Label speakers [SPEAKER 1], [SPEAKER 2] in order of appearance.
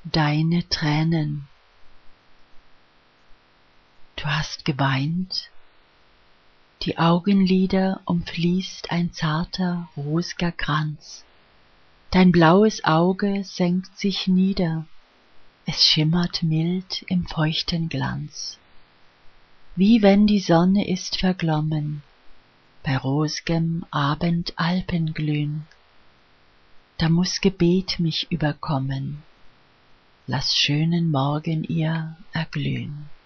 [SPEAKER 1] Deine Tränen. Du hast geweint, die Augenlider umfließt ein zarter, ros'ger Kranz. Dein blaues Auge senkt sich nieder, es schimmert mild im feuchten Glanz. Wie wenn die Sonne ist verglommen, bei ros'gem Abendalpenglühn. Da muß Gebet mich überkommen, lass schönen Morgen ihr erglühn.